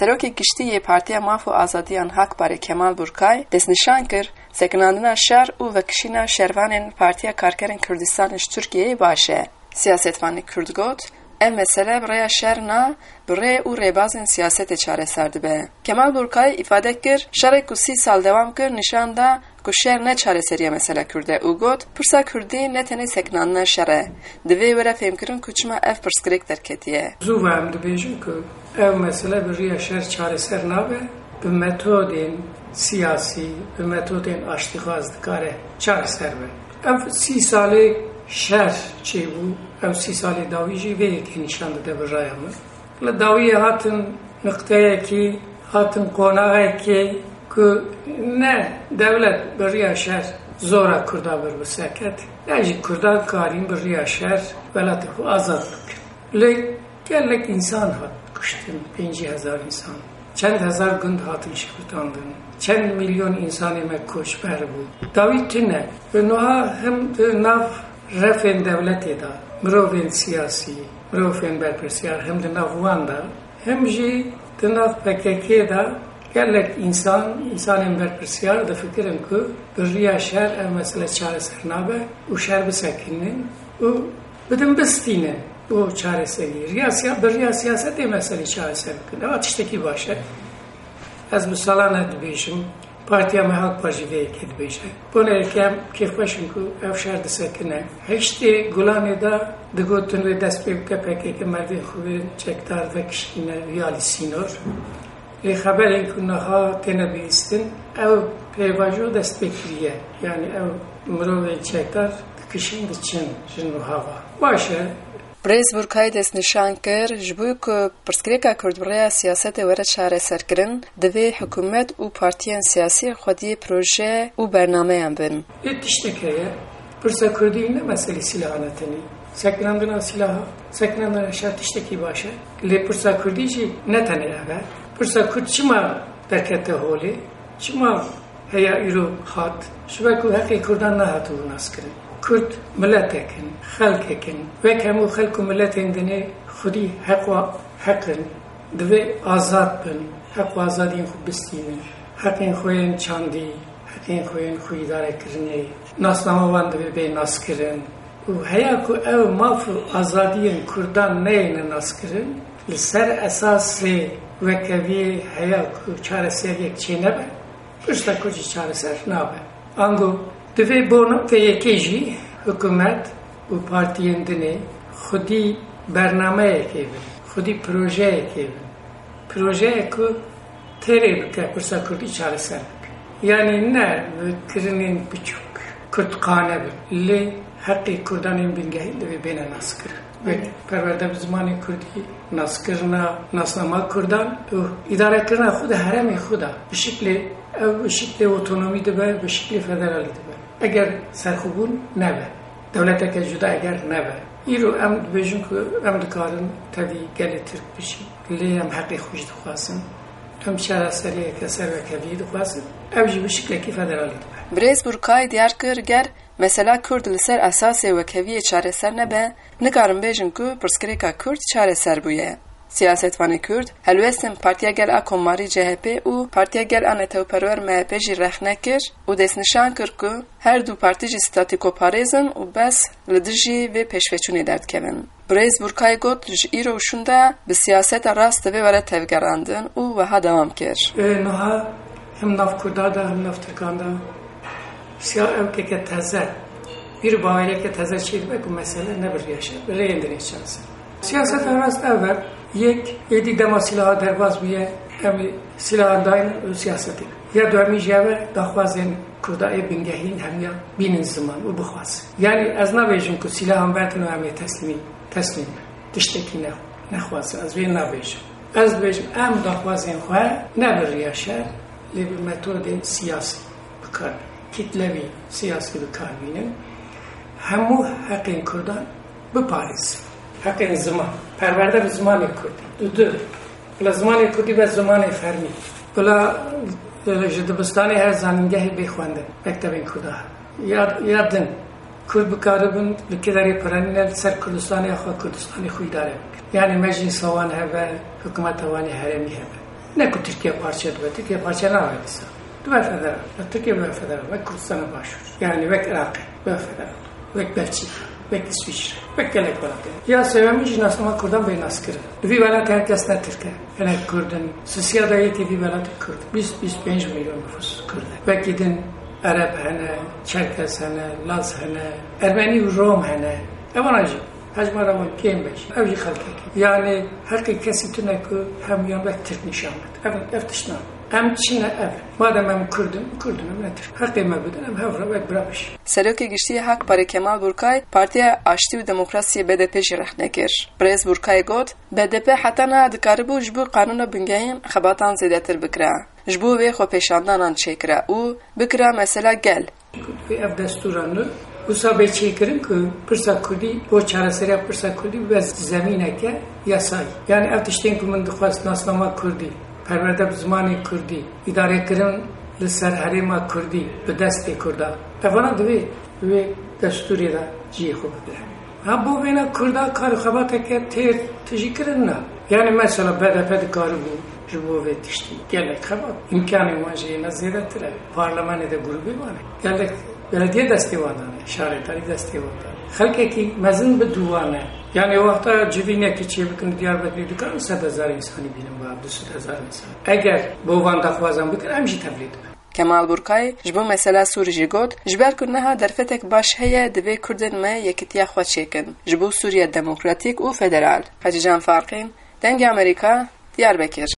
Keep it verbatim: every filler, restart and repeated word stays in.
Serokê Giştî Partiya Maf û Azadiyan Hak Parê Kemal Burkay destnîşan kir sekinandina şer û vekişîna şervanên Partiya Karkerên Kurdistanê ji Tirkiyeyê baş e. Siyasetvanê Kurd got, ev mesele bi rêya şer na, bi rê û rêbazên siyasetê çareser dibe. Kemal Burkay îfade kir, şerek ku sî sal dewam kir nîşan da ku şer ne çareseriya mesele Kurd e û got, pirsa Kurdî ne tenê sekinandina şer e. Divê were fêmkirin ku çima ev pirsgirêk derketiye. Zû ve em dibêjin ku ev mesele bi rêya şer çareser nabe, bi metodên siyasî, bi metodên aştîxaz dikare çareser be. Ev sî salê şer çêbû, ev sî salê dawî jî vê yekê nîşan dide bi raya min. Li dawiyê hatin niqteyekî, hatin qonağekê ku ne devlet bi rêya şer zora Kurda bir bi seket, ne jî Kurdan karîn bi rêya şer welatê xwe azad bikin. Lê gelek insan hat kuştin, pêncî hezar insan. Çend hezar gund hatin şikutandin. Çend milyon insanê me koçber bû. Dawî tune ve niha hem di nav refên devletê da, mirovên siyasî, mirovên berpirsiyar hem di nav wan da, hem jî di nav P K K da gelek insan, insanên berpirsiyar difikirin ku bi rêya şer ev mesele çareser nabe û şer bisekinin û bidin bistînin o çareserî. Rêya bi rêya siyasetê meselê çareser bikin. Ev tiştekî baş e. Ez bi salan ne dibêjim, Partiya me Hak Parî vê yekê dibêje. Bonekê em kêfxweşin ku ev şer disekine. Heştê gulanê da digotin wê dest pê bike P K K merdên xwe çekdar vekişîne Viyalî Sînor. Lê xeberên ku niha têne bihîstin, ew pêvajo dest pê kiriye. Yani ew mirovên çekdar dikişin diçin ji nihava. Baş e. Birêz Burkay destnîşan kir, ji bo ku pirsgirêka Kurd bi rêya siyasetê were çareserkirin, divê hikûmet û partiyên siyasî xwediyê proje û bernameyan bin. Lê tiştek heye, pirsa Kurdî ne meselê silahane tenê. Sekinandina silaha, sekinandina şer tiştekî baş e. Lê pirsa Kurdî jî ne tenê ev e. Pirsa Kurd çima derkete holê, çima heya îro hat, ji ber ku heqê Kurdan nehatibû naskirin. Kurd milletekin, xelkekin, vek hemû xelk û milletên dinê xwedî heqwa heqin, divê azad bin, heqwa azadiyên xwe bistînin, heqên xwe yên çandî, heqên xwe yên xwîdarekirinê, nasnama wan divê bê naskirin. û heya ku ew maf û azadiyên Kurdan neyêne naskirin, li ser esasê wekeviyê heya ku çareseriyek çê nebe, pirsa ku jî çareser nabe. Ango divê bo vê yekê jî hikûmet û partiyên dinê xwedî bernameyekê bin, xwedî projeyekê bin. Projeyek ku têrê bike pirsa Kurdî çareser bike. Yani ne kirinên biçûk Kurdxane bin. Lê heqê Kurdanên bingehîn divê bêne naskirin. Ve perwerde bi zimanê Kurdî naskirina nasnama Kurdan û îdarekirina xwe di heremê xwe da bi şiklê ew bi şiklê otonomî dibe, bi şiklê federalî dibe. Eger serxwebûn nebe. Devleteke cuda eger nebe. Îro em dibêjin ku em dikarin tevî gelê Tirk bişîn. Lê em heqê xwe jî dixwazin. Em çareseriyeke servekeviyê dixwazin. Ew jî bi şiklekî federalî dibe. Birêz Burkay diyar kir ger mesela Kurd li ser esasê wekeviyê çareser nebe, nikarin bêjin ku pirsgirêka Kurd çareser bûye. Siyasetvanê Kurd, helwestên Partiya Gel a Komarî C H P û Partiya Gel a Netewperwer M H P jî rexne kir û destnîşan kir ku her du partî jî statîkoparêzin û bes li dijî vê pêşveçûnê derdikevin. Birêz Burkay got ji îro şûnde bi siyaseta rast divê were tevgerandin û wiha dewam kir. Niha hem nav Kurda da hem nav Tirkan da siyaseke teze bir bawereke teze çê dibe ku mesele ne bir rêya bir rêyên dinê çareser. Siyaseta rast ev yek êdî dema silaha derbas bûye em silahan dayîn û siyasetê. Ya duhemî jî ev e daxwazên Kurda ê bingehîn hemiya bînin ziman û bixwazin. Yani ez nabêjim ku silahan berdin û em ê teslîmî teslîm tiştekî ne nexwazin. Ez vê nabêjim. Ez dibêjim em daxwazên xwe ne bir rêya şer lê bi metodên siyasî bikar kitlevî siyasî bikarbînin. Hemû heqên Kurdan biparêzin. Heqên ziman. Perwerde bi zimanê Kurdî. Du. Bila zimanê Kurdî ve zimanê fermî. Bila ji dibistanê her zanîngehê bê xwendin. Mektebên Kurda. Ya din. Kurd bikaribin li kêderê piranîne li ser Kurdistanê xwe Kurdistanê xwe îdare bikin. Yani meclîsa wan hebe, hikûmeta wanê heremî hebe. نه که ترکیه پارچه دو ترکیه پارچه نهایت است دو فدرال ترکیه دو فدرال و کردستان باشور یعنی وک عراق دو فدرال وک بلژیک وک اسویسرا وک گلک ولایت یا سومی جناسنامه کردان به ناس کرد دوی ولایت هرکس نترکه یعنی کردن سیاسی که دوی ولایت کرد بیست بیست و پنج میلیون نفوس کرد وکیدن عرب هنه چرکس هنه لاز هنه ارمنی و روم هنه اوانجی حجم روان کم بشه اوجی خلقه یعنی حقی کسی تو نکو همیان وقت ترک نشان بده اول افتشنام ام چینه اول مادم ام کردم کردم ام نتر حقی ما بدن ام هفره وقت برابش سروکی گشتی حق برای کمال بورکای پارتیا آشتی و دموکراسی B D P جرخ نکر برز بورکای گفت B D P حتی نه دکاره بو جبو قانون بنگاهیم خباتان زیاده تر بکره جبو وی خو پیشاندانان چکره او بکره مثلا گل اف دستورانو وسابه چی کردن که پرسا کردی با چهار سری پرسا کردی بس زمینه که یاسای یعنی افتشتین که من دخواست ناسنامه کردی پرورده زمانی کردی اداره کردن لسر حریم کردی به دست کرده افغان دوی دوی دستوری دا جی خوب بده هم بو بینا کرده کار خباته که تیر تجی کردن نه یعنی مثلا بعد بعد کار بو جبو و تشتی گلک خبات امکانی ماجی نزیده تره پارلمان ده گروبی مانه گلک بلدیه دستی وادانه شهرداری دستی وادانه خلقی که مزن به دوانه یعنی وقتا جوینه که چی بکنه دیار بدنی دکان صد هزار انسانی بینم و دو صد هزار انسان اگر بوان دخوازم بکنه همیشه تبلید کمال بورکای جبو مسئله سوری گوت جبر کنها درفتک باش هيا دوی کردن ما یکتیا خود شکن جبو سوریه دموکراتیک و فدرال حجیجان فارقین دنگ امریکا دیار بکر